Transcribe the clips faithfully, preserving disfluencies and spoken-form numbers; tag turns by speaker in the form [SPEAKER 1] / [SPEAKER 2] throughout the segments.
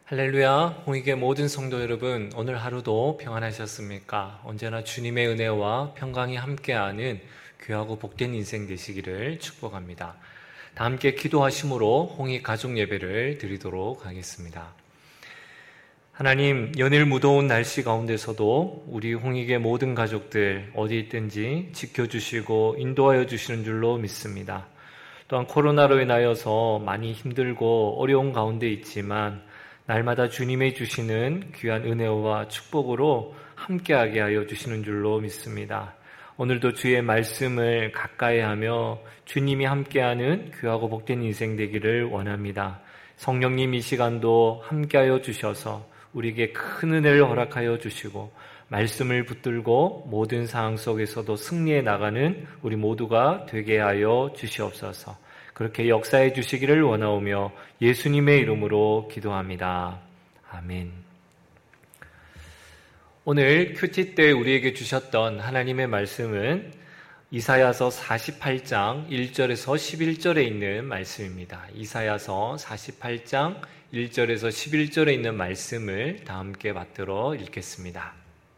[SPEAKER 1] 할렐루야, 홍익의 모든 성도 여러분, 오늘 하루도 평안하셨습니까? 언제나 주님의 은혜와 평강이 함께하는 귀하고 복된 인생 되시기를 축복합니다. 다 함께 기도하심으로 홍익 가족 예배를 드리도록 하겠습니다. 하나님, 연일 무더운 날씨 가운데서도 우리 홍익의 모든 가족들 어디 있든지 지켜주시고 인도하여 주시는 줄로 믿습니다. 또한 코로나로 인하여서 많이 힘들고 어려운 가운데 있지만 날마다 주님의 주시는 귀한 은혜와 축복으로 함께하게 하여 주시는 줄로 믿습니다. 오늘도 주의 말씀을 가까이 하며 주님이 함께하는 귀하고 복된 인생 되기를 원합니다. 성령님 이 시간도 함께하여 주셔서 우리에게 큰 은혜를 허락하여 주시고 말씀을 붙들고 모든 상황 속에서도 승리해 나가는 우리 모두가 되게 하여 주시옵소서. 그렇게 역사해 주시기를 원하오며 예수님의 이름으로 기도합니다. 아멘. 오늘 큐티 때 우리에게 주셨던 하나님의 말씀은 이사야서 사십팔 장 일 절에서 십일 절에 있는 말씀입니다. 이사야서 사십팔 장 일 절에서 십일 절에 있는 말씀을 다 함께 받들어 읽겠습니다.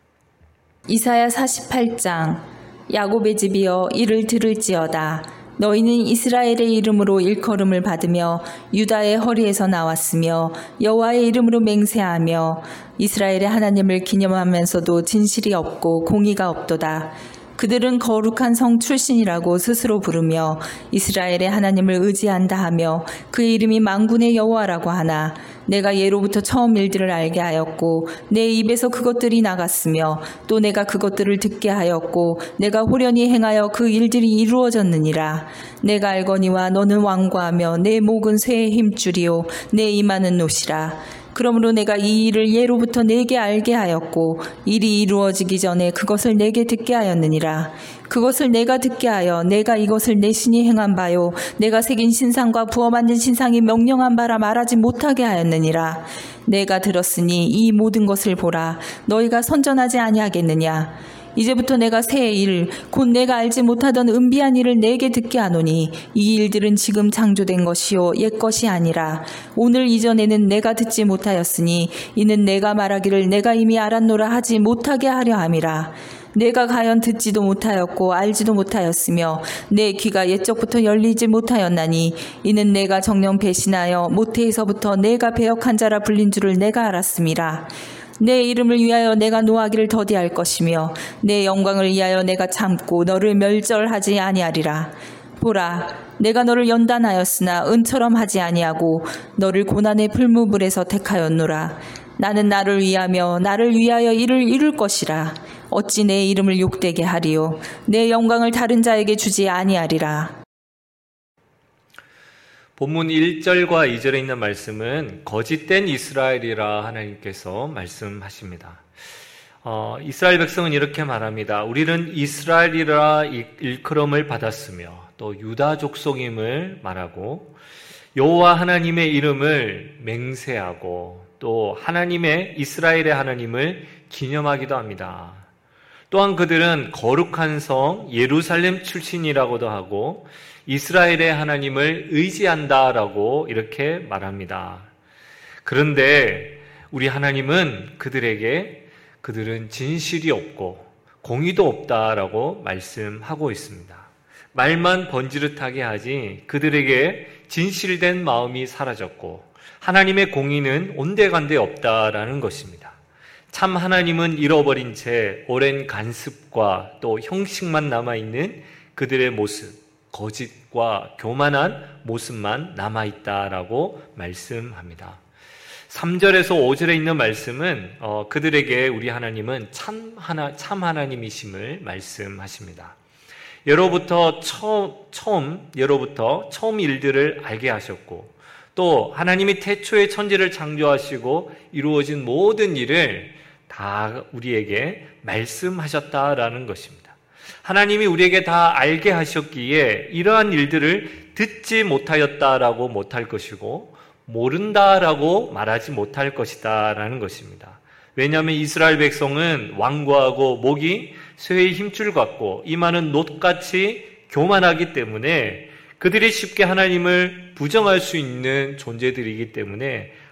[SPEAKER 2] 이사야 사십팔 장. 야곱의 집이여 이를 들을지어다. 너희는 이스라엘의 이름으로 일컬음을 받으며 유다의 허리에서 나왔으며 여호와의 이름으로 맹세하며 이스라엘의 하나님을 기념하면서도 진실이 없고 공의가 없도다. 그들은 거룩한 성 출신이라고 스스로 부르며 이스라엘의 하나님을 의지한다 하며 그의 이름이 만군의 여호와라고 하나 내가 예로부터 처음 일들을 알게 하였고 내 입에서 그것들이 나갔으며 또 내가 그것들을 듣게 하였고 내가 호련히 행하여 그 일들이 이루어졌느니라. 내가 알거니와 너는 완고하며 내 목은 쇠의 힘줄이요 내 이마는 노시라. 그러므로 내가 이 일을 예로부터 내게 알게 하였고 일이 이루어지기 전에 그것을 내게 듣게 하였느니라. 그것을 내가 듣게 하여 내가 이것을 내 신이 행한 바요 내가 새긴 신상과 부어 만든 신상이 명령한 바라 말하지 못하게 하였느니라. 내가 들었으니 이 모든 것을 보라. 너희가 선전하지 아니하겠느냐. 이제부터 내가 새 일, 곧 내가 알지 못하던 은비한 일을 내게 듣게 하노니 이 일들은 지금 창조된 것이요 옛 것이 아니라 오늘 이전에는 내가 듣지 못하였으니 이는 내가 말하기를 내가 이미 알았노라 하지 못하게 하려 함이라. 내가 과연 듣지도 못하였고 알지도 못하였으며 내 귀가 옛적부터 열리지 못하였나니 이는 내가 정녕 배신하여 모태에서부터 내가 배역한 자라 불린 줄을 내가 알았음이라. 내 이름을 위하여 내가 노하기를 더디할 것이며 내 영광을 위하여 내가 참고 너를 멸절하지 아니하리라. 보라, 내가 너를 연단하였으나 은처럼 하지 아니하고 너를 고난의 풀무불에서 택하였노라. 나는 나를 위하며 나를 위하여 이를 이룰 것이라. 어찌 내 이름을 욕되게 하리요 내 영광을 다른 자에게 주지 아니하리라.
[SPEAKER 1] 본문 일 절과 이 절에 있는 말씀은 거짓된 이스라엘이라 하나님께서 말씀하십니다. 어, 이스라엘 백성은 이렇게 말합니다. 우리는 이스라엘이라 일컬음을 받았으며 또 유다 족속임을 말하고 여호와 하나님의 이름을 맹세하고 또 하나님의 이스라엘의 하나님을 기념하기도 합니다. 또한 그들은 거룩한 성 예루살렘 출신이라고도 하고 이스라엘의 하나님을 의지한다라고 이렇게 말합니다. 그런데 우리 하나님은 그들에게 그들은 진실이 없고 공의도 없다라고 말씀하고 있습니다. 말만 번지르하게 하지 그들에게 진실된 마음이 사라졌고 하나님의 공의는 온데간데 없다라는 것입니다. 참 하나님은 잃어버린 채 오랜 간습과 또 형식만 남아있는 그들의 모습, 거짓과 교만한 모습만 남아있다라고 말씀합니다. 삼 절에서 오 절에 있는 말씀은 어, 그들에게 우리 하나님은 참, 하나, 참 하나님이심을 말씀하십니다. 예로부터 처음, 처음, 예로부터 처음 일들을 알게 하셨고 또 하나님이 태초에 천지를 창조하시고 이루어진 모든 일을 다 우리에게 말씀하셨다라는 것입니다. 하나님이 우리에게 다 알게 하셨기에 이러한 일들을 듣지 못하였다라고 못할 것이고 모른다라고 말하지 못할 것이다 라는 것입니다. 왜냐하면 이스라엘 백성은 완고하고 목이 쇠의 힘줄 같고 이마는 놋같이 교만하기 때문에 그들이 쉽게 하나님을 부정할 수 있는 존재들이기 때문에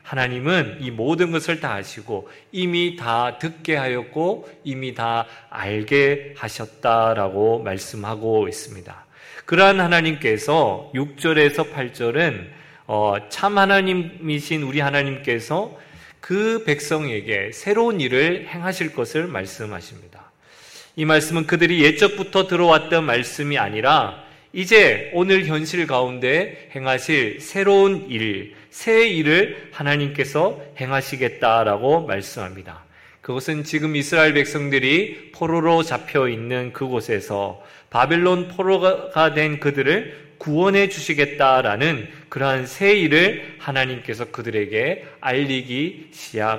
[SPEAKER 1] 하나님은 이 모든 것을 다 아시고 이미 다 듣게 하였고 이미 다 알게 하셨다라고 말씀하고 있습니다. 그러한 하나님께서 육 절에서 팔 절은 어, 참 하나님이신 우리 하나님께서 그 백성에게 새로운 일을 행하실 것을 말씀하십니다. 이 말씀은 그들이 예적부터 들어왔던 말씀이 아니라 이제 오늘 현실 가운데 행하실 새로운 일, 새 일을 하나님께서 행하시겠다라고 말씀합니다. 그것은 지금 이스라엘 백성들이 포로로 잡혀 있는 그곳에서 바벨론 포로가 된 그들을 구원해 주시겠다라는 그러한 새 일을 하나님께서 그들에게 알리기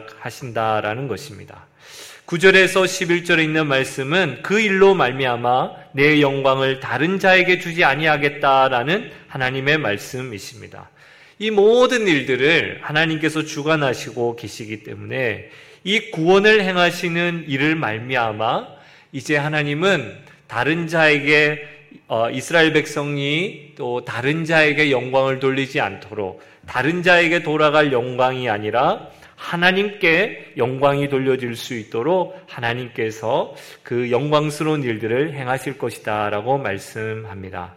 [SPEAKER 1] 시작하신다라는 것입니다. 구 절에서 십일 절에 있는 말씀은 그 일로 말미암아 내 영광을 다른 자에게 주지 아니하겠다라는 하나님의 말씀이십니다. 이 모든 일들을 하나님께서 주관하시고 계시기 때문에 이 구원을 행하시는 일을 말미암아 이제 하나님은 다른 자에게 어, 이스라엘 백성이 또 다른 자에게 영광을 돌리지 않도록 다른 자에게 돌아갈 영광이 아니라 하나님께 영광이 돌려질 수 있도록 하나님께서 그 영광스러운 일들을 행하실 것이다 라고 말씀합니다.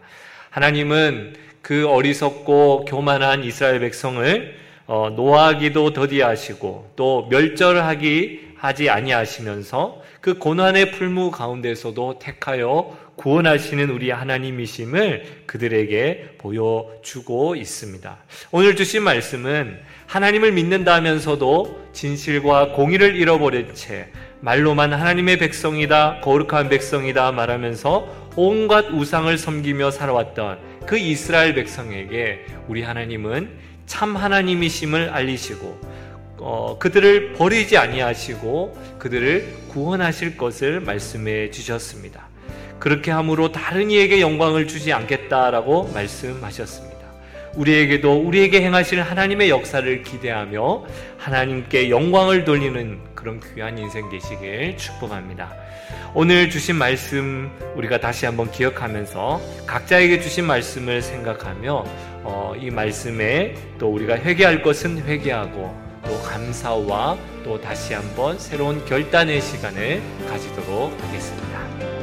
[SPEAKER 1] 하나님은 그 어리석고 교만한 이스라엘 백성을 어, 노하기도 더디하시고 또 멸절하기 하지 아니하시면서 그 고난의 풀무 가운데서도 택하여 구원하시는 우리 하나님이심을 그들에게 보여주고 있습니다. 오늘 주신 말씀은 하나님을 믿는다 하면서도 진실과 공의를 잃어버린 채 말로만 하나님의 백성이다, 거룩한 백성이다 말하면서 온갖 우상을 섬기며 살아왔던 그 이스라엘 백성에게 우리 하나님은 참 하나님이심을 알리시고 어, 그들을 버리지 아니하시고 그들을 구원하실 것을 말씀해 주셨습니다. 그렇게 함으로 다른 이에게 영광을 주지 않겠다라고 말씀하셨습니다. 우리에게도 우리에게 행하실 하나님의 역사를 기대하며 하나님께 영광을 돌리는 그런 귀한 인생 되시길 축복합니다. 오늘 주신 말씀 우리가 다시 한번 기억하면서 각자에게 주신 말씀을 생각하며 어, 이 말씀에 또 우리가 회개할 것은 회개하고 또 감사와 또 다시 한번 새로운 결단의 시간을 가지도록 하겠습니다.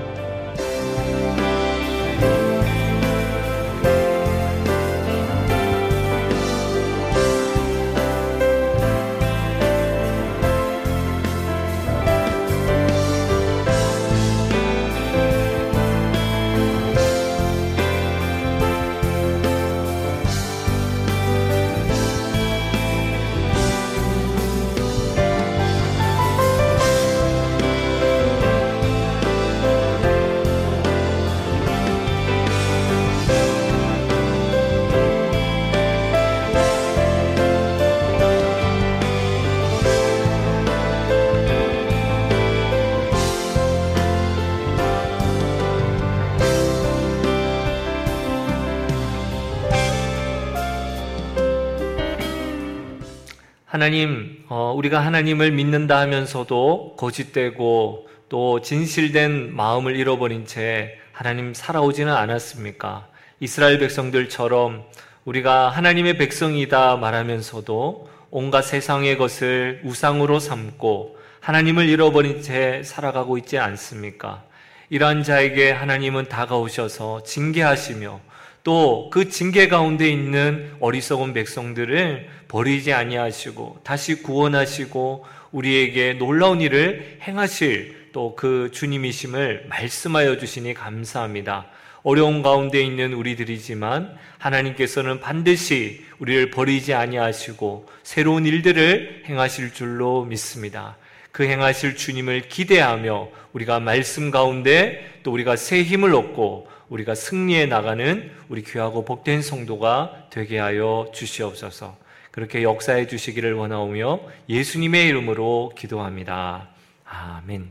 [SPEAKER 1] 하나님, 어, 우리가 하나님을 믿는다 하면서도 거짓되고 또 진실된 마음을 잃어버린 채 하나님 살아오지는 않았습니까? 이스라엘 백성들처럼 우리가 하나님의 백성이다 말하면서도 온갖 세상의 것을 우상으로 삼고 하나님을 잃어버린 채 살아가고 있지 않습니까? 이러한 자에게 하나님은 다가오셔서 징계하시며 또 그 징계 가운데 있는 어리석은 백성들을 버리지 아니하시고 다시 구원하시고 우리에게 놀라운 일을 행하실 또 그 주님이심을 말씀하여 주시니 감사합니다. 어려운 가운데 있는 우리들이지만 하나님께서는 반드시 우리를 버리지 아니하시고 새로운 일들을 행하실 줄로 믿습니다. 그 행하실 주님을 기대하며 우리가 말씀 가운데 또 우리가 새 힘을 얻고 우리가 승리해 나가는 우리 귀하고 복된 성도가 되게 하여 주시옵소서. 그렇게 역사해 주시기를 원하오며 예수님의 이름으로 기도합니다. 아멘.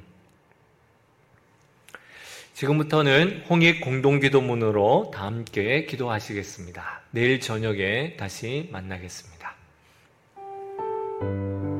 [SPEAKER 1] 지금부터는 홍익 공동기도문으로 다 함께 기도하시겠습니다. 내일 저녁에 다시 만나겠습니다.